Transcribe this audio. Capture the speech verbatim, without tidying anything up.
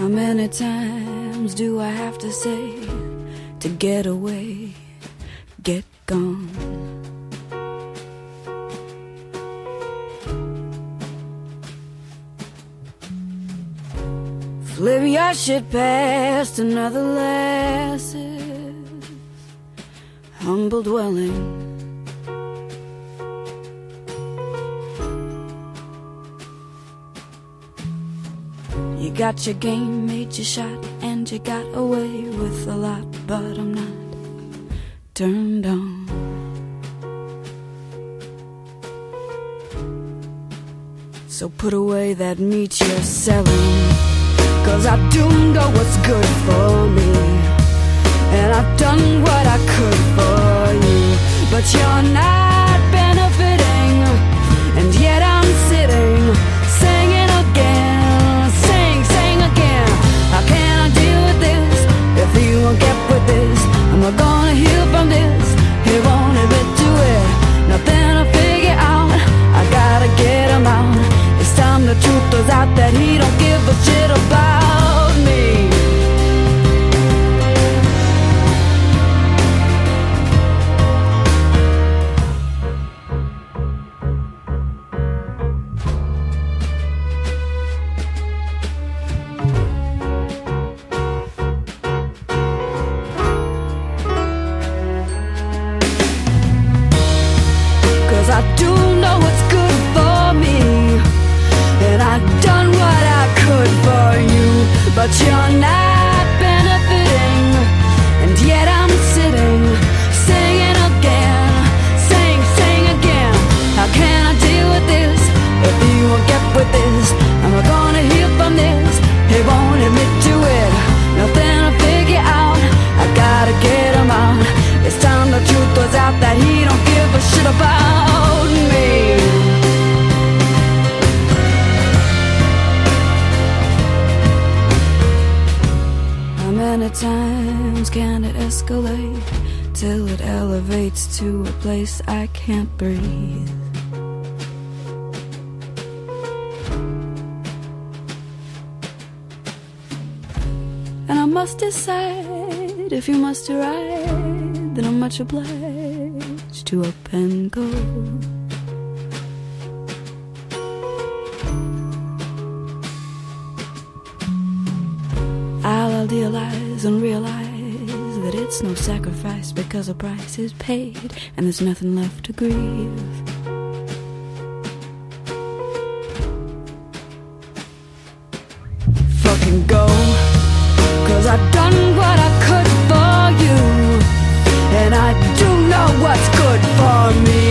How many times do I have to say to get away, get gone? Flip your shit past another lass's humble dwelling. You got your game, made your shot, and you got away with a lot, but I'm not turned on. So put away that meat you're selling, 'cause I do know what's good for me, and I've done what I could for you, but you're not benefiting, and yet I'm sitting, singing again, sing, sing again. How can I deal with this if you won't get with this? I'm not gonna heal from this, he won't admit to it. Nothing to figure out, I gotta get him out. It's time the truth was out that he don't give a shit about me. I do know what's good for me, and I've done what I could for you, but you're not benefiting, and yet I'm sitting, singing again, sing, sing again. How can I deal with this if you won't get with this? Am I gonna heal from this? He won't admit to it. Nothing to figure out, I gotta get him out. It's time the truth was out that he don't give a shit about me. How many times can it escalate till it elevates to a place I can't breathe? And I must decide if you must ride, then I'm much obliged to up and go. I'll idealize and realize that it's no sacrifice, because a price is paid and there's nothing left to grieve. Fucking go, 'cause I've done what I could for you, and I do know what's good for me.